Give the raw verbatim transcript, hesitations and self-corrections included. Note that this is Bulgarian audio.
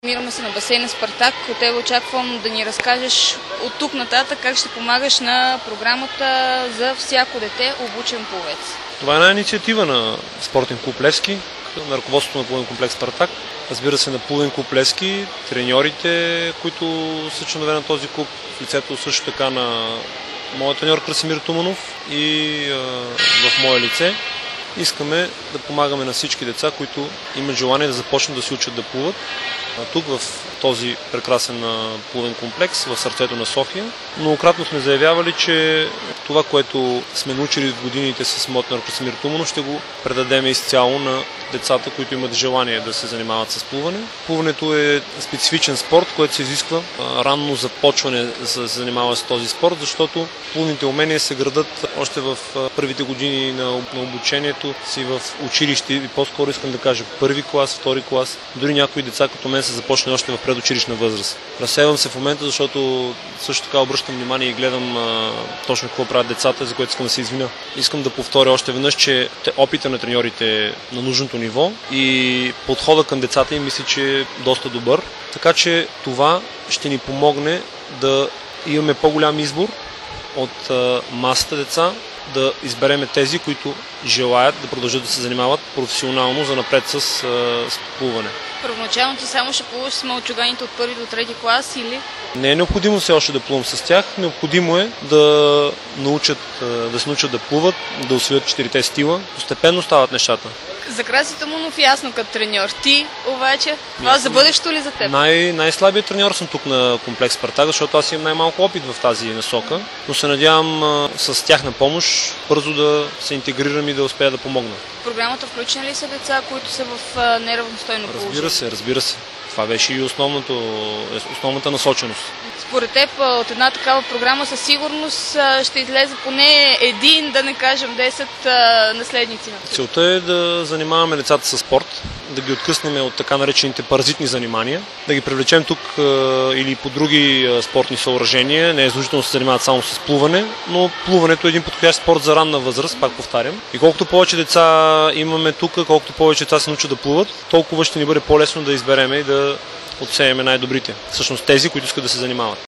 Намираме се на басейна Спартак. От тебе очаквам да ни разкажеш от тук нататък как ще помагаш на програмата за всяко дете обучен пловец. Това е една инициатива на спортен клуб Левски, на ръководството на плувен комплекс Спартак. Разбира се, на плувен клуб Левски, треньорите, които са членове на този клуб, в лицето също така на моят треньор Красимир Туманов и а, в мое лице. Искаме да помагаме на всички деца, които имат желание да започнат да се учат да плуват. А тук в този прекрасен плувен комплекс в сърцето на София. Многократно сме заявявали, че това, което сме научили в годините с моят треньор Красимир Туманов, ще го предадем изцяло на децата, които имат желание да се занимават с плуване. Плуването е специфичен спорт, който се изисква ранно започване за занимаване с този спорт, защото плувните умения се градат още в първите години на обучението си в училище и по-скоро искам да кажа първи клас, втори клас. Дори някои деца като мен са започнали още в предучилищна възраст. Разсейвам се в момента, защото също така обръщам внимание и гледам а, точно какво правят децата, за което искам да се извиня. Искам да повторя още веднъж, че опита на треньорите е на нужното ниво и подхода към децата им мисля, че е доста добър. Така че това ще ни помогне да имаме по-голям избор от а, масата деца, да избереме тези, които желаят да продължат да се занимават професионално за напред с, а, с плуване. Първоначално ти само ще плуваш с малчуганите от първи до трети клас или? Не е необходимо все още да плувам с тях. Необходимо е да научат, да се научат да плуват, да усвоят четирите стила. Постепенно стават нещата. За Краси Туманов ясно като треньор. Ти обаче, това за бъдещето ли за теб? Най- най-слабият треньор съм тук на комплекс Спартак, защото аз имам най-малко опит в тази насока, но се надявам а, с тяхна помощ бързо да се интегрирам и да успея да помогна. В програмата включени ли са деца, които са в а, неравностойно положение? Разбира се, разбира се. Това беше и основното, основната насоченост. Според теб от една такава програма със сигурност ще излезе поне един, да не кажем десет наследници на това. Целта е да занимаваме децата с спорт, да ги откъснем от така наречените паразитни занимания, да ги привлечем тук или по други спортни съоръжения. Не е задължително да се занимават само с плуване, но плуването е един подходящ спорт за ранна възраст, пак повтарям. И колкото повече деца имаме тук, колкото повече деца се научат да плуват, толкова ще ни бъде по-лесно да избереме и да отсееме най-добрите. Всъщност тези, които искат да се занимават.